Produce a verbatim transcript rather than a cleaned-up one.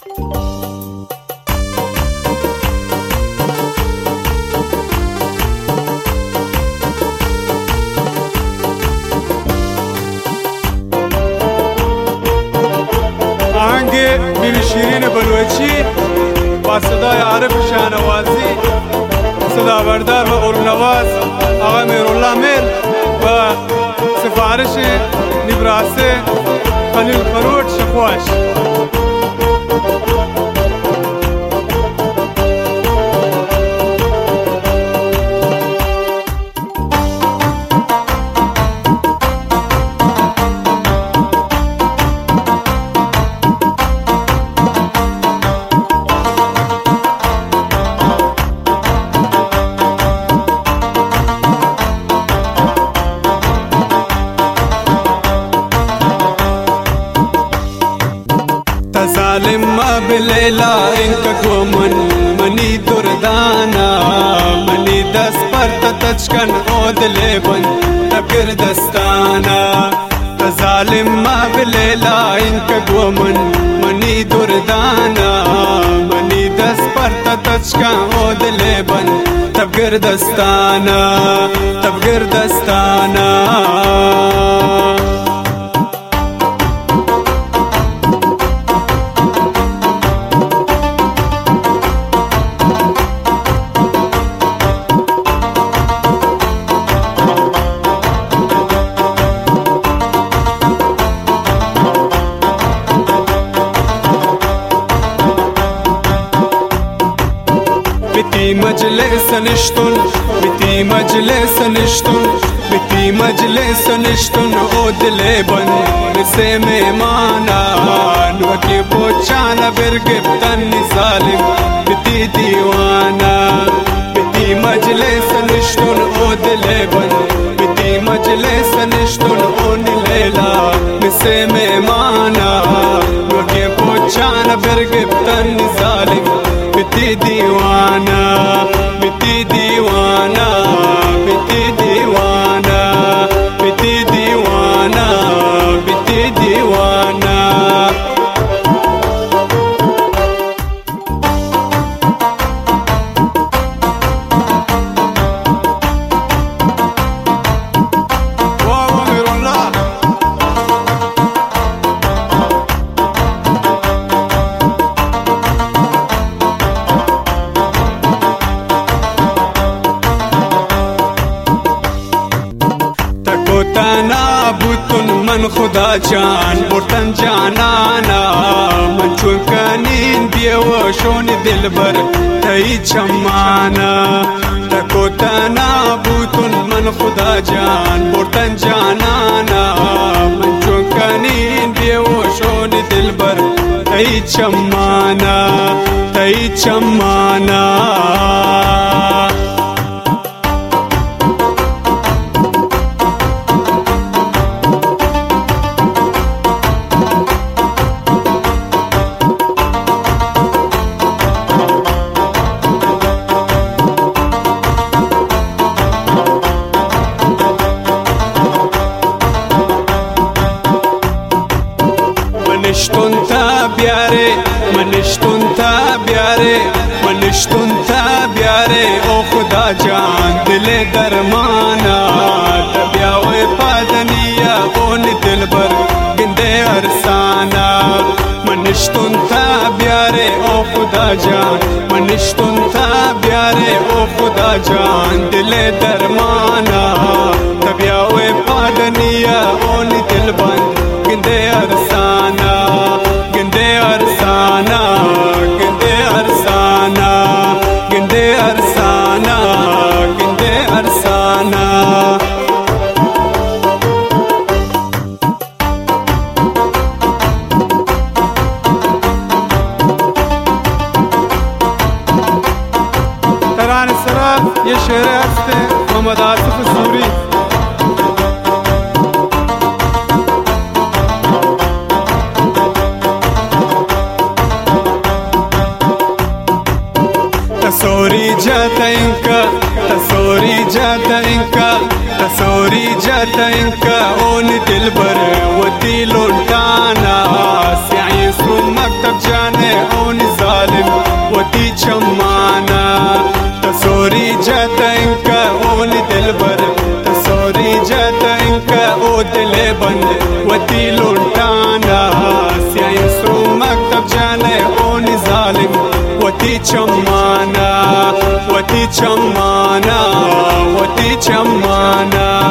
آهنگ بیبی شیرین بلوچی با صدای عارف شاهنوازی، صدا بردار و اورنواز آقای میرالله میر و سفارش نبراسه خلیل خروٹ شخواش. ظالم ما بلیلا انکا کو من منی دردانا منی دست پر تچکن او دل بن تبگر دستانا. ظالم ما بلیلا انکا کو من منی دردانا منی دست پر تچکن او دل بن تبگر دستانا تبگر دستانا. بتی مجلس نشتون بتی مجلس نشتون بتی مجلس نشتون او دل بن نسه میمانا نوکی بوچانا برگبتن ظالم بتی دیوانا. بتی مجلس نشتون او دل بن بتی مجلس نشتون او نیلا نسه میمانا نوکی بوچانا برگبتن ظالم بتی دیوانا بتی دیوانا بتی دیوانا بتی دیوانا بتی دیوانا. تانا بوتن من خدا جان برتن جانانا من چون کنین بیوشون دلبر تایی چمانا. تکو تانا بوتن من خدا جان برتن جانانا من چون کنین بیوشون دلبر تایی چمانا تایی چمانا. منشتون تا بیاره منشتون تا بیاره منشتون تا بیاره او خدا جان دل درمانا. تبیاوی پادنیا اون دلبر گنده ارسانا. منشتون تا بیاره او خدا جان منشتون تا بیاره او خدا جان دل درمانا. تبیاوی پادنیا اون دلبر گنده ارسانا گنده ارسانا گنده ارسانا گنده ارسانا گنده ارسانا. ترانه سرا یه شعر هست محمد آصف سوری. تصوری جاتا انکا تصوری جاتا انکا تصوری جاتا انکا اون دلبر ودی لونتانا سعی سرو مکتب جانے بند وتی لونٹانا سیاین سو مکتب جانے اونی ظالم وتی چمانا وتی چمانا وتی چمانا